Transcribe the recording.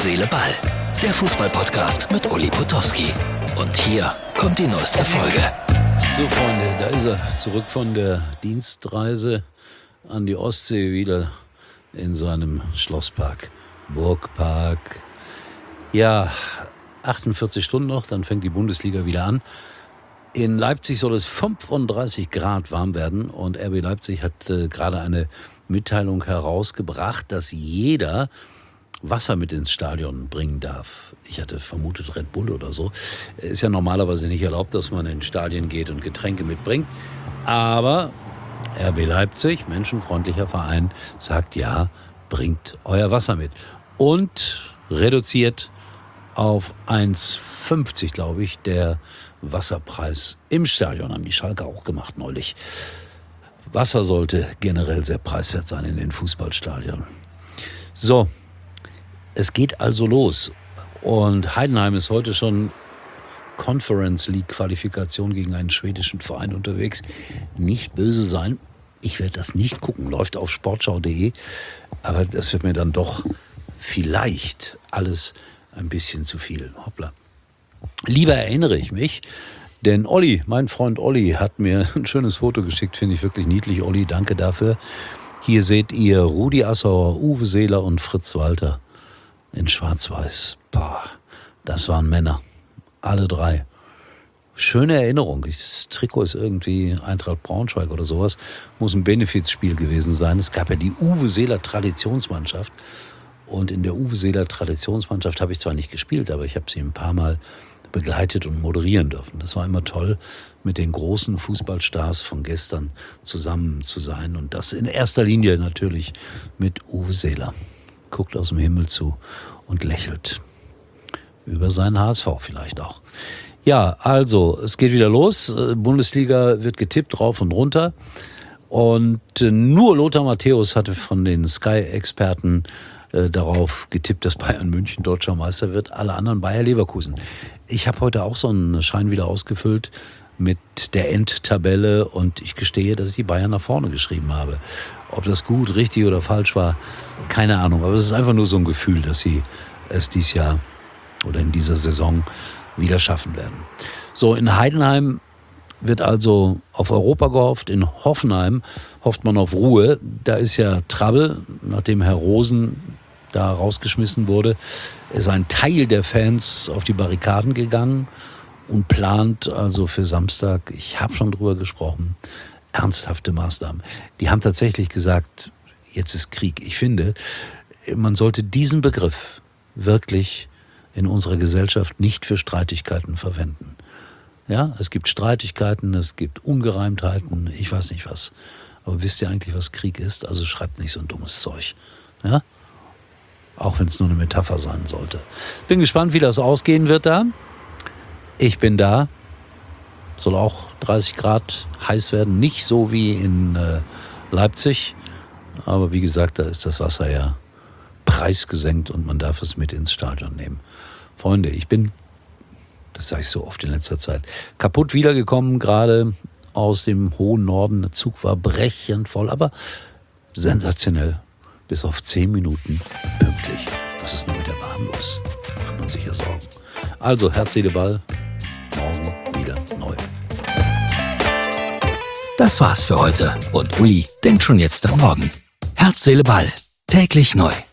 Seele, Ball. Der Fußball-Podcast mit Uli Potowski. Und hier kommt die neueste Folge. So, Freunde, da ist er. Zurück von der Dienstreise an die Ostsee, wieder in seinem Schlosspark, Burgpark. Ja, 48 Stunden noch, dann fängt die Bundesliga wieder an. In Leipzig soll es 35 Grad warm werden und RB Leipzig hat gerade eine Mitteilung herausgebracht, dass jeder Wasser mit ins Stadion bringen darf. Ich hatte vermutet Red Bull oder so. Ist ja normalerweise nicht erlaubt, dass man in Stadien geht und Getränke mitbringt. Aber RB Leipzig, menschenfreundlicher Verein, sagt ja, bringt euer Wasser mit. Und reduziert auf 1,50, glaube ich, der Wasserpreis im Stadion. Haben die Schalke auch gemacht neulich. Wasser sollte generell sehr preiswert sein in den Fußballstadien. So, es geht also los. Und Heidenheim ist heute schon Conference League Qualifikation gegen einen schwedischen Verein unterwegs. Nicht böse sein, ich werde das nicht gucken. Läuft auf sportschau.de. Aber das wird mir dann doch vielleicht alles ein bisschen zu viel. Hoppla. Lieber erinnere ich mich, denn Olli, mein Freund Olli, hat mir ein schönes Foto geschickt, finde ich wirklich niedlich. Olli, danke dafür. Hier seht ihr Rudi Assauer, Uwe Seeler und Fritz Walter in Schwarz-Weiß. Boah, das waren Männer. Alle drei. Schöne Erinnerung. Das Trikot ist irgendwie Eintracht Braunschweig oder sowas. Muss ein Benefizspiel gewesen sein. Es gab ja die Uwe Seeler Traditionsmannschaft. Und in der Uwe Seeler Traditionsmannschaft habe ich zwar nicht gespielt, aber ich habe sie ein paar Mal begleitet und moderieren dürfen. Das war immer toll, mit den großen Fußballstars von gestern zusammen zu sein. Und das in erster Linie natürlich mit Uwe Seeler. Guckt aus dem Himmel zu und lächelt. Über seinen HSV vielleicht auch. Ja, also, es geht wieder los. Bundesliga wird getippt, rauf und runter. Und nur Lothar Matthäus hatte von den Sky-Experten darauf getippt, dass Bayern München deutscher Meister wird. Alle anderen Bayer Leverkusen. Ich habe heute auch so einen Schein wieder ausgefüllt mit der Endtabelle und ich gestehe, dass ich die Bayern nach vorne geschrieben habe. Ob das gut, richtig oder falsch war, keine Ahnung. Aber es ist einfach nur so ein Gefühl, dass sie es dieses Jahr oder in dieser Saison wieder schaffen werden. So, in Heidenheim wird also auf Europa gehofft. In Hoffenheim hofft man auf Ruhe. Da ist ja Trouble, nachdem Herr Rosen da rausgeschmissen wurde, ist ein Teil der Fans auf die Barrikaden gegangen und plant also für Samstag, ich habe schon drüber gesprochen, ernsthafte Maßnahmen. Die haben tatsächlich gesagt, jetzt ist Krieg. Ich finde, man sollte diesen Begriff wirklich in unserer Gesellschaft nicht für Streitigkeiten verwenden. Ja, es gibt Streitigkeiten, es gibt Ungereimtheiten, ich weiß nicht was. Aber wisst ihr eigentlich, was Krieg ist? Also schreibt nicht so ein dummes Zeug. Ja? Auch wenn es nur eine Metapher sein sollte. Bin gespannt, wie das ausgehen wird da. Ich bin da. Soll auch 30 Grad heiß werden. Nicht so wie in Leipzig. Aber wie gesagt, da ist das Wasser ja preisgesenkt und man darf es mit ins Stadion nehmen. Freunde, ich bin, das sage ich so oft in letzter Zeit, kaputt wiedergekommen, gerade aus dem hohen Norden. Der Zug war brechend voll, aber sensationell. Bis auf 10 Minuten pünktlich. Was ist nur mit der Bahn los? Macht man sich ja Sorgen. Also, Herz, Seele, Ball. Morgen wieder neu. Das war's für heute. Und Uli denkt schon jetzt am Morgen. Herz, Seele, Ball. Täglich neu.